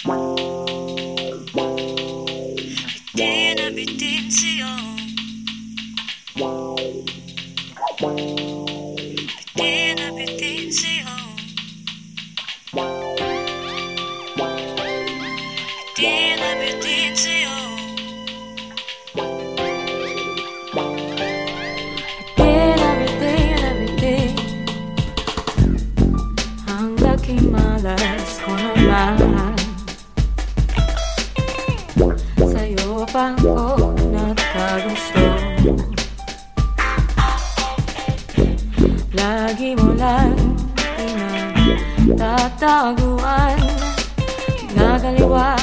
Bitin na bitin sa'yo. Bitin na bitin sa'yo. Bitin na bitin sa'yo. Bitin na bitin na bitin. Ang laking malas ko naman. Sa'yo pa ako nagkagusto. Lagi mo lang pinagtataguan. Ginagaliwa,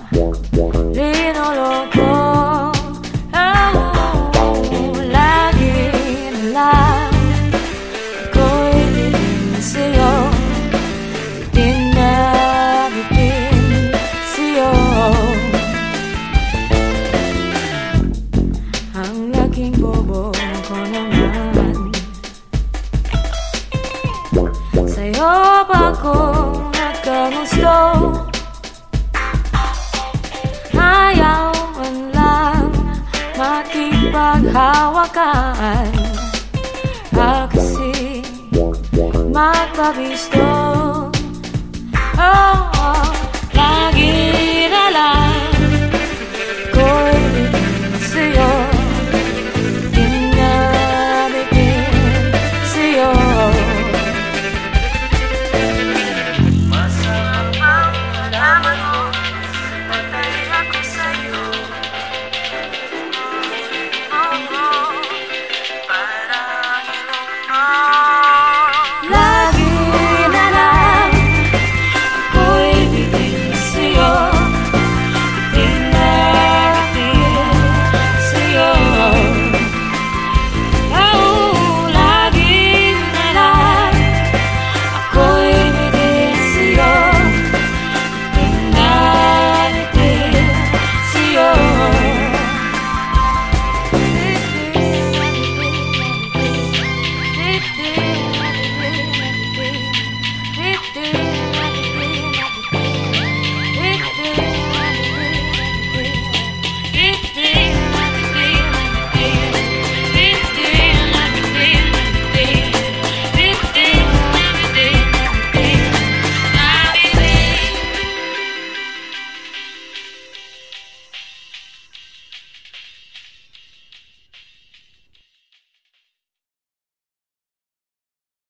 linoloko. Lagi na lang ako'y bitin sa'yo. Bitin na bitin sa'yo. Ang laking bobo ko naman. Sa'yo pa ako nagkagusto. Ayaw man lang makipaghawakan. Kasi magpabisto. Oh, oh.